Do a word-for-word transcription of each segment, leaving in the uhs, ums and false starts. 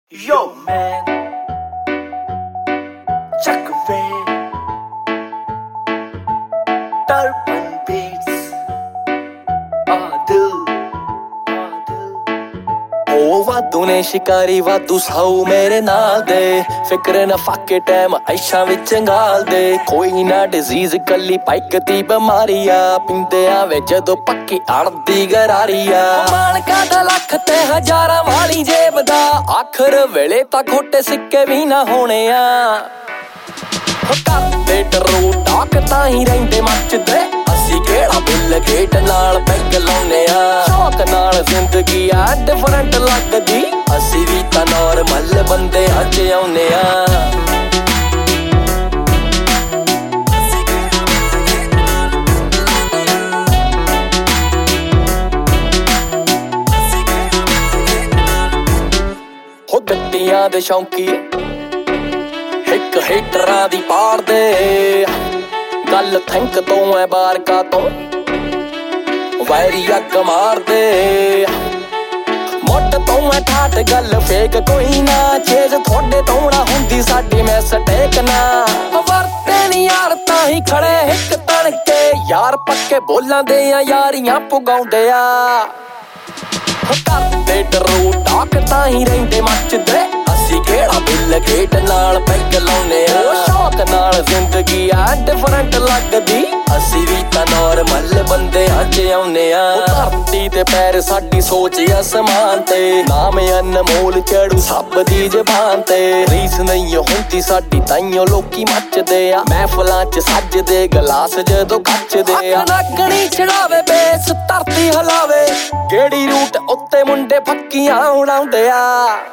Yo, man, Chuck Ray, Turban Beats, Adil, ਉਹ ਵਾਧੂ ਨੇ ਸ਼ਿਕਾਰੀ ਵਾਧੂ ਸਾਊ ਮੇਰੇ ਨਾਲ ਦੇ ਫਿਕਰ ਨਾ ਫਾਕੇ ਟਾਈਮ ਐਸ਼ਾਂ ਵਿੱਚ ਗਾਲ ਦੇ ਕੋਈ ਨਾ ਡਿਜ਼ੀਜ਼ ਕੱਲੀ ਪਾਈਕ ਦੀ ਬਿਮਾਰੀ ਆ ਪਿੰਦੇ ਆਵੇ ਜਦੋਂ ਪੱਕੀ ਅੜਦੀ ਗਰਾਰੀ ਆ ਮਾਲਕਾਂ ਦਾ ਲੱਖ ਤੇ ਹਜ਼ਾਰਾਂ ਵਾਲੀ ਜੇਬ ਦਾ ਆਖਰ ਵੇਲੇ ਤਾਂ ਖੋਟੇ ਸਿੱਕੇ ਵੀ ਨਾ ਹੋਣੇ ਆ ਕਰਦੇ ਟਰੂ ਟਾਕ ਤਾਂ ਹੀ ਰਹਿੰਦੇ ਮੱਚਦੇ ਅਸੀਂ ਕਿਹੜਾ ਬਿੱਲ ਗੇਟ ਨਾਲ ਪੈਗ ਲਾਉਨੇ ਆ ਸ਼ੌਕ ਨਾਲ ਜ਼ਿੰਦਗੀ ਆ ਡਿਫਰੈਂਟ ਲੱਗਦੀ ਅਸੀਂ ਵੀ ਤਾਂ ਨਾਰਮਲ ਬੰਦੇ ਅੱਜ ਆਉਨੇ ਆ ਹੋ ਗੱਡੀਆਂ ਦੇ ਸ਼ੌਂਕੀ ਇੱਕ ਹੀਟਰਾਂ ਦੀ ਪਾੜ ਦੇ ਗੱਲ ਥੈਂਕ ਤੋਂ ਐ ਬਾਰਕਾ ਤੋਂ ਵੈਰੀ ਅੱਗ ਮਾਰਦੇ ਮੋਟ ਤੋਂ ਐ ਠਾਟ ਗੱਲ ਫੇਕ ਕੋਈ ਨਾ ਚੇਜ ਤੁਹਾਡੇ ਤੋਂ ਨਾ ਹੁੰਦੀ ਸਾਡੀ ਮਿਸਟੇਕ ਨਾ ਵਰਤੇ ਨੀ ਯਾਰ ਤਾਂ ਹੀ ਖੜੇ ਇੱਕ ਤਣਕੇ ਯਾਰ ਪੱਕੇ ਬੋਲਾਂ ਦੇ ਆ ਯਾਰੀਆਂ ਪੁਗਾਉਂਦੇ ਆ ਕਰਦੇ ਟਰੂ ਟਾਕ ਤਾਂ ਹੀ ਰਹਿੰਦੇ ਮੱਚਦੇ ਅਸੀਂ ਕਿਹੜਾ ਬਿੱਲ ਗੇਟ ਨਾਲ ਪੈਗ ਲਾਉਨੇ ਆ ਸ਼ੌਕ ਨਾਲ ਜ਼ਿੰਦਗੀ ਆ ਡਿਫਰੈਂਟ ਲੱਗਦੀ ਅਸੀਂ ਵੀ ਤਾਂ ਨਾਰਮਲ ਬੰਦੇ ਅੱਜ ਆਉਨੇ ਆ ਧਰਤੀ ਤੇ ਪੈਰ ਸਾਡੀ ਸੋਚ ਅਸਮਾਨ ਤੇ ਨਾਮ ਅਨਮੋਲ ਚੜੂ ਸਭ ਦੀ ਜ਼ਬਾਨ ਤੇ ਰੀਸ ਨਹੀਂ ਹੁੰਦੀ ਸਾਡੀ ਤਾਈਓ ਲੋਕੀ ਮੱਚਦੇ ਆ ਮਹਿਫਲਾਂ ਚ ਸੱਜਦੇ ਗਲਾਸ ਜਦੋਂ ਕੱਚਦੇ ਆ ਲੱਗਣੀ ਚੜਾਵੇ ਬੇਸ ਧਰਤੀ ਹਲਾਵੇ ਕਿਹੜੀ ਰੂਟ ਉੱਤੇ ਮੁੰਡੇ ਫੱਕੀਆਂ ਉਡਾਉਂਦੇ ਆ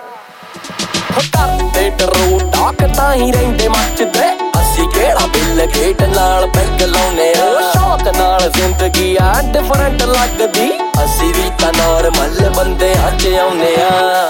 ਕਰਦੇ ਟਰੂ ਟਾਕ ਤਾਂ ਹੀ ਰਹਿੰਦੇ ਮੱਚਦੇ ਅਸੀਂ ਕਿਹੜਾ ਬਿੱਲ ਗੇਟ ਨਾਲ ਪੈਗ ਲਾਉਨੇ ਆ ਸ਼ੌਕ ਨਾਲ ਜ਼ਿੰਦਗੀ ਆ ਡਿਫਰੈਂਟ ਲੱਗਦੀ ਅਸੀਂ ਵੀ ਤਾਂ ਨਾਰਮਲ ਬੰਦੇ ਅੱਜ ਆਉਨੇ ਆ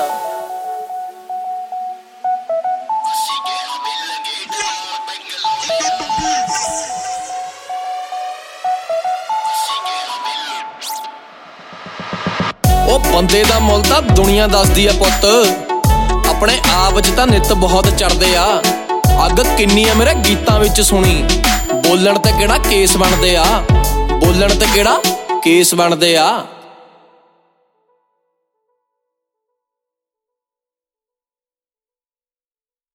ਉਹ ਬੰਦੇ ਦਾ ਮੁੱਲ ਤਾਂ ਦੁਨੀਆ ਦੱਸਦੀ ਆ ਪੁੱਤ ਆਪਣੇ ਆਪ ਚ ਤਾਂ ਨਿੱਤ ਬਹੁਤ ਚੜਦੇ ਆ ਅੱਗ ਕਿੰਨੀ ਆ ਮੇਰੇ ਗੀਤਾਂ ਵਿੱਚ ਸੁਣੀ ਬੋਲਣ ਤੇ ਕਿਹੜਾ ਕੇਸ ਬਣਦੇ ਆ ਬੋਲਣ ਤੇ ਕਿਹੜਾ ਕੇਸ ਬਣਦੇ ਆ